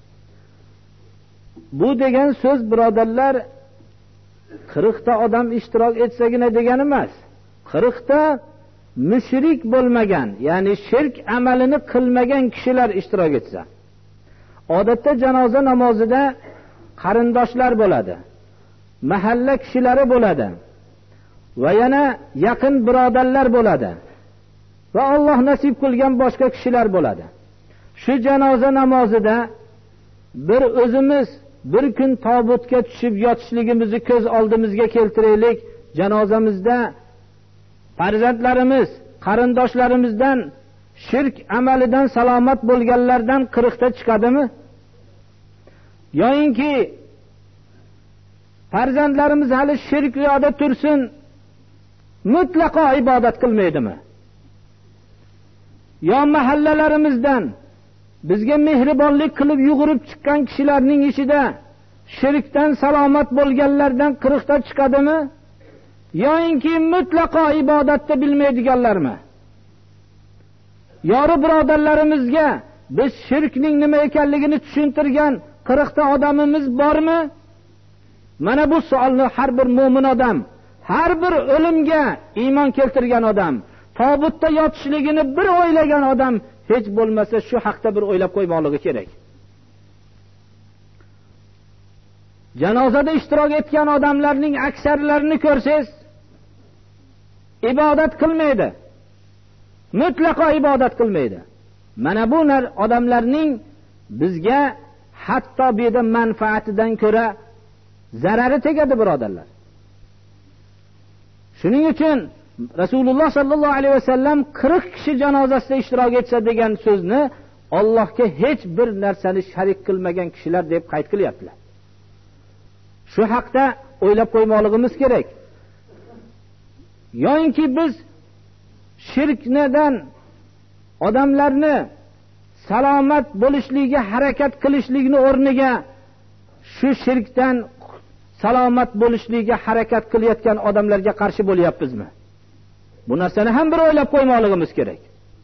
Bu degan so'z birodarlar qirq ta odam ishtirok etsagina degani emas. qirq ta mushrik bo'lmagan, ya'ni shirk amalini qilmagan kishilar ishtirok etsa. Odatda janoza namozida qarindoshlar bo'ladi, mahalla kishilari bo'ladi va yana yaqin birodarlar bo'ladi va Alloh nasib qilgan boshqa kishilar bo'ladi. Shu janoza namozida bir o'zimiz bir kun tobutga tushib yotishligimizni ko'z oldimizga keltiraylik. Janozamizda farzandlarimiz, qarindoshlarimizdan shirk amalidan salomat bo'lganlardan qirq ta chiqadimi? Yo'inki farzandlarimiz hali shirk yo'da tursin, mutlaqo ibodat qilmaydimi? Yo mahallalarimizdan bizga mehribonlik qilib yugurib chiqqan kishilarning ichida shirkdan salomat bo'lganlardan qirq ta chiqadimi? yoinki mutlaqo ibodatni bilmaydiganlarmi? Yori birodarlarimizga biz shirkning nima ekanligini tushuntirgan qirqta odamimiz bormi? Mana bu savolni har bir mu'min odam, har bir o'limga iymon keltirgan odam, tobutda yotishligini bir o'ylagan odam hech bo'lmasa shu haqda bir o'ylab qo'ymoqligi kerak. Janozada ishtirok etgan odamlarning aksarlarini ko'rsangiz, ibodat qilmaydi. Mutlaqo ibodat qilmaydi. Mana bu odamlarning bizga hatto bu yerda manfaatidan ko'ra zarari tegadi, birodarlar. Shuning uchun Rasululloh sallallohu alayhi vasallam qirq kishi janozasida ishtirok etsa degan so'zni Allohga hech bir narsani sharik qilmagan kishilar deb qayd qilyaptilar. Shu haqda o'ylab qo'ymoqligimiz kerak. Yo'inki biz shirkdan odamlarni salomat bo'lishligiga harakat qilishlikni o'rniga shu shirkdan salomat bo'lishligiga harakat qilayotgan odamlarga qarshi bo'lyapmizmi? Bu narsani ham bir o'ylab qo'ymoqligimiz kerak.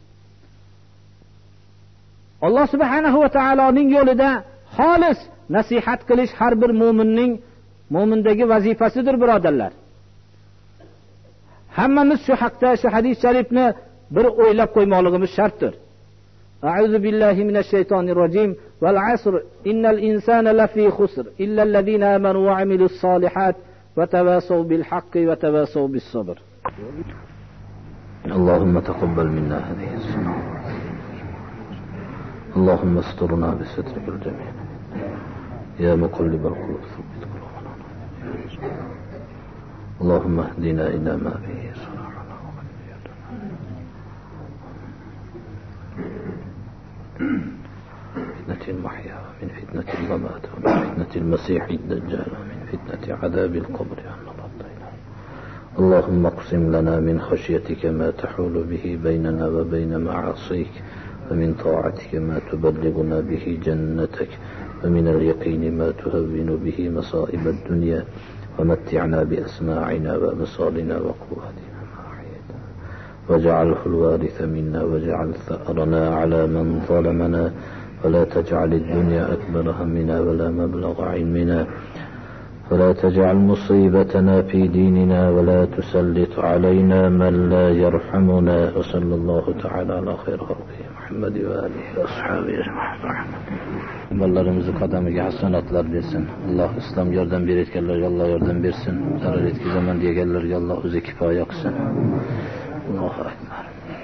Alloh subhanahu va taoloning yo'lida xolis nasihat qilish har bir mu'minning mu'mindagi vazifasidir, birodarlar. Hammamiz shu haqda shu hadis sharifni bir o'ylab qo'ymoqligimiz shartdir. A'udhu billahi minash shaytonir rojim. Val 'asr innal insana lafi khusr illa alladhina amanu wa 'amilus solihat wa tawasaw bil haqqi wa tawasaw bis sabr. اللهم تقبل منا هذه السنة. اللهم استرنا بسترك الجميل. يا مقلب القلوب ثبت قلوبنا. اللهم اهدنا إلى ما به صلاحنا وخيرنا. فتنة المحيا ومن فتنة الممات ومن فتنة المسيح الدجال ومن فتنة عذاب القبر اللهم اقسم لنا من خشيتك ما تحول به بيننا وبين معاصيك ومن طاعتك ما تبلغنا به جنتك ومن اليقين ما تهون به مصائب الدنيا ومتعنا بأسماعنا وأبصارنا وقواتنا ما أحييتنا واجعله الوارث منا واجعل ثأرنا على من ظلمنا ولا تجعل الدنيا أكبر همنا ولا مبلغ علمنا ولا تجعل مصيبتنا في ديننا ولا تسلط علينا من لا يرحمنا وصلى الله تعالى على خير خلقه محمد وآله وأصحابه أجمعين. Mallarımızı qadamiga hasanatlar bersin. Alloh islom yordam berayotganlarga Alloh yordam bersin. Zarar yetkazman deganlarga Alloh o'zi kifoya qilsin. Allohu akbar.